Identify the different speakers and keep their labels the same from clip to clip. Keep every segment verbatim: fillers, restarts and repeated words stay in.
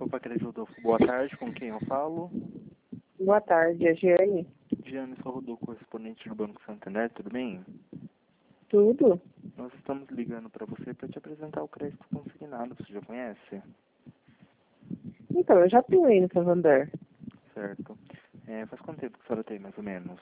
Speaker 1: Pacrejo Rodolfo, boa tarde, com quem eu falo?
Speaker 2: Boa tarde, é Giane.
Speaker 1: Giane, sou Rodolfo, correspondente do Banco Santander, tudo bem?
Speaker 2: Tudo?
Speaker 1: Nós estamos ligando para você para te apresentar o crédito consignado, você já conhece?
Speaker 2: Então, eu já atuei no Santander.
Speaker 1: Certo. É, faz quanto tempo que a senhora tem, mais ou menos?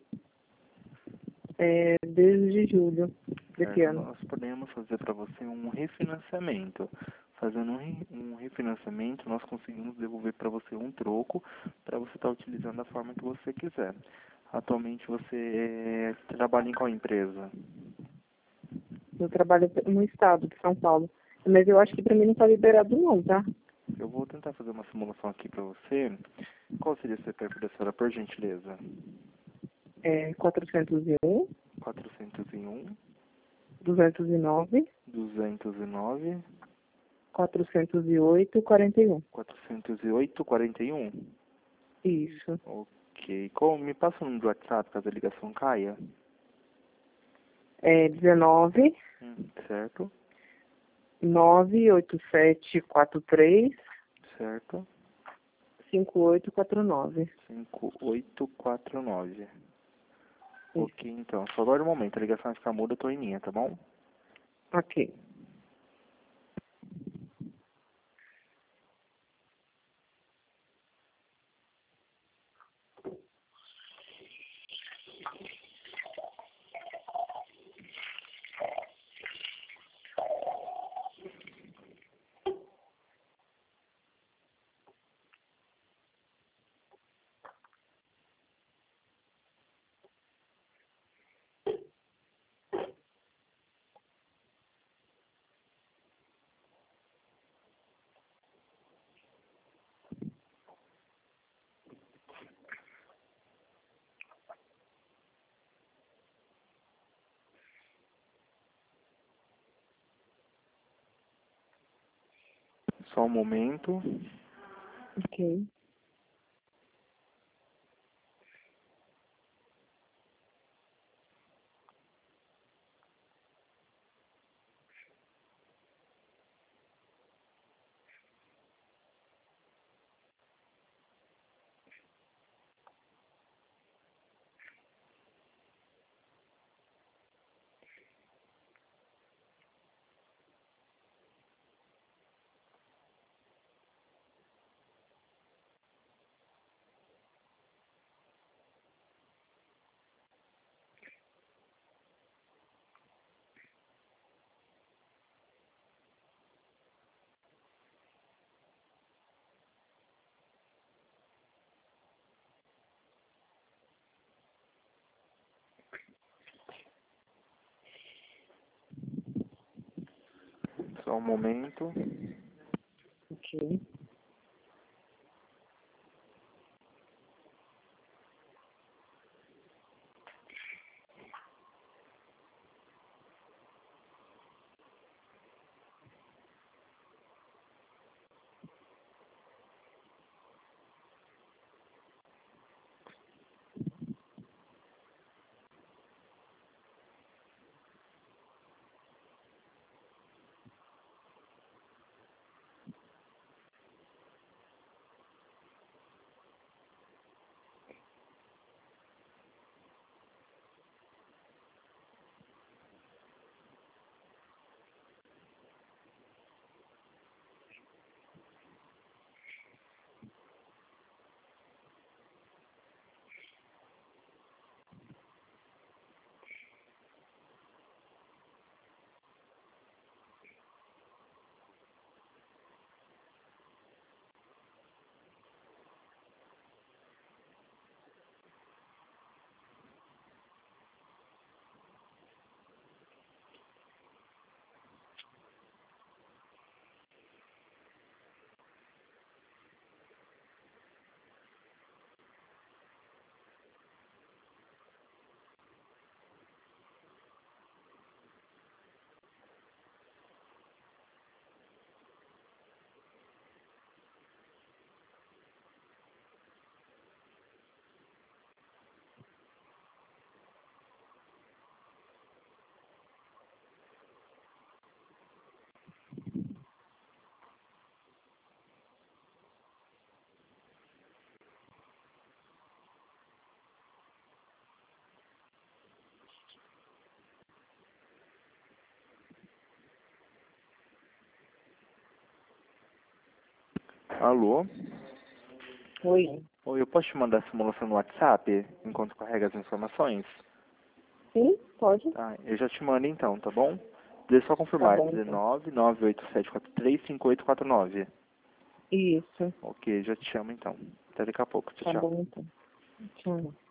Speaker 2: É, desde julho desse
Speaker 1: Certo.
Speaker 2: ano.
Speaker 1: Nós podemos fazer para você um refinanciamento. Fazendo um, re, um refinanciamento, nós conseguimos devolver para você um troco para você estar utilizando da forma que você quiser. Atualmente você é, trabalha em qual empresa?
Speaker 2: Eu trabalho no estado de São Paulo. Mas eu acho que pra mim não tá liberado não, tá?
Speaker 1: Eu vou tentar fazer uma simulação aqui para você. Qual seria o C P F da senhora, por gentileza?
Speaker 2: É quatrocentos e um,
Speaker 1: quatrocentos e um,
Speaker 2: duzentos e nove,
Speaker 1: duzentos e nove,
Speaker 2: quatrocentos e oito, quarenta e um.
Speaker 1: quatrocentos e oito, quarenta e um.
Speaker 2: Isso.
Speaker 1: Ok. Qual, me passa o número do WhatsApp caso a ligação caia.
Speaker 2: É dezenove,
Speaker 1: Hum, certo,
Speaker 2: nove oito sete quatro três,
Speaker 1: certo.
Speaker 2: cinco oito quatro nove.
Speaker 1: cinco oito quatro nove.
Speaker 2: Isso.
Speaker 1: Ok, então. Só agora um momento. A ligação vai ficar muda, eu tô em linha, tá bom?
Speaker 2: Ok.
Speaker 1: Só um momento.
Speaker 2: Ok.
Speaker 1: Só um momento.
Speaker 2: Ok.
Speaker 1: Alô?
Speaker 2: Oi.
Speaker 1: Oi, eu posso te mandar a simulação no WhatsApp, enquanto carrega as informações?
Speaker 2: Sim, pode.
Speaker 1: Tá, eu já te mando então, tá bom? Deixa eu só
Speaker 2: Tá
Speaker 1: confirmar,
Speaker 2: bom, então.
Speaker 1: dezenove, nove oito sete quatro três, cinco oito quatro nove.
Speaker 2: Isso.
Speaker 1: Ok, já te chamo então. Até daqui a pouco, tchau,
Speaker 2: Tá
Speaker 1: tchau.
Speaker 2: bom, então. Tchau.